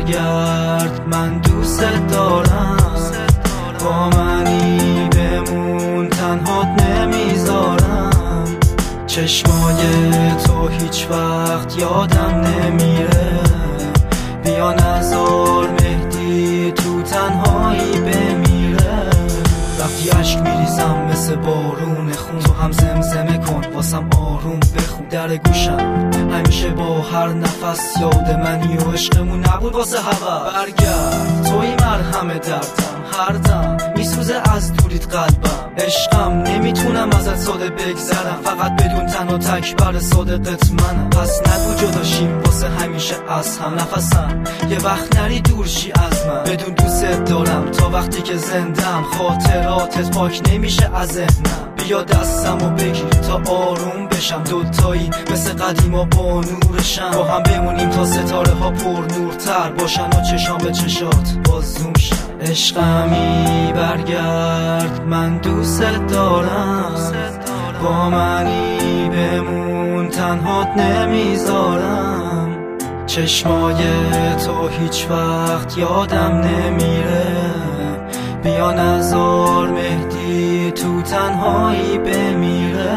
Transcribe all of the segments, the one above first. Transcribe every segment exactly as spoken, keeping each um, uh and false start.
برگرد من دوست دارم، با منی بمون تنهات نمیذارم. چشمای تو هیچ وقت یادم نمیره، بیا نزار مهدی تو تنهایی بمیره. وقتی عشق میریزم مثل بارون خون، تو هم زمزمه کن واسم آروم بخون. در گوشم همیشه با هر نفس یاد منی و عشقمون نبود واسه هوا. برگرد توی مرهم دردم، هر دم میسوزه از دوریت قلبم. عشقم نمیتونم ازت ساده بگذرم، فقط بدون تنها تک بر صادقت منم. پس نگو جداشیم واسه همیشه از هم، نفسم یه وقت نری دور شی از من. بدون دوست دارم تا وقتی که زندم، خاطراتت پاک نمیشه از ذهنم. بیا دستمو بگیر تا آروم بشم، دوتایی مثل قدیما با نورشم. با هم بمونیم تا ستاره ها پر نورتر باشن و چشام به چشات بازوم شن. عشقمی برگرد من دوست دارم، با منی بمون تنهات نمیذارم. چشمای تو هیچ وقت یادم نمیره، بیا نزار مهدی تو تنهایی بمیره.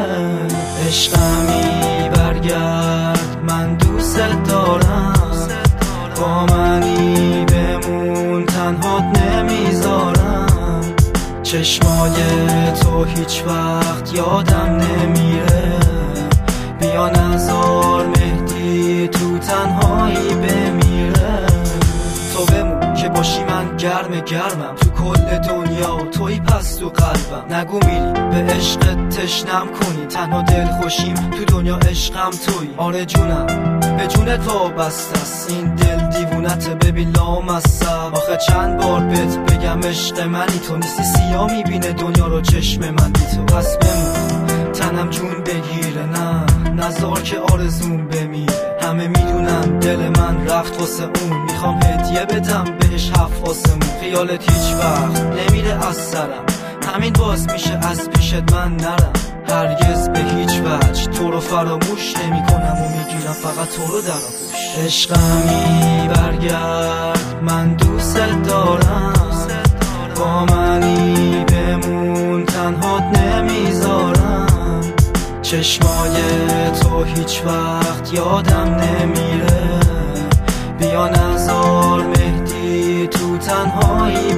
عشقمی برگرد من دوست دارم، با منی بمون تنهات نمیذارم. چشمای تو هیچ وقت یادم نمیره، بیا نزار مهدی تو تنهایی بمیره. تو بمون که باشی من گرم گرمم، تو کل دنیا توی پس تو قلبم. نگو میری به عشقت تشنم کنی، تنها دل خوشیم تو دنیا عشقم توی. آره جونم به جونت وابسته است، این دل دیوونت ببین لامصب. آخه چند بار بهت بگم عشق منی، تو نیستی سیاه میبینه دنیا رو چشم من بی تو. پس بمون تنم جون بگیره، نه نزار که آرزوم بمیره. همه میدونن دل من رفت واسه اون، میخوام هدیه بدم بهش هفت آسمون. خیالت هیچ وقت نمیره از سرم، همین باز میشه از پیشت من نرم. هرگز به هیچ وجه تو رو فراموش نمی کنم و میگیرم فقط تو رو در آغوش. عشقمی برگرد من دوست دارم، با منی بمون تنهات نمیذارم. چشمای تو هیچ وقت یادم نمیره، بیا نزار مهدی تو تنهایی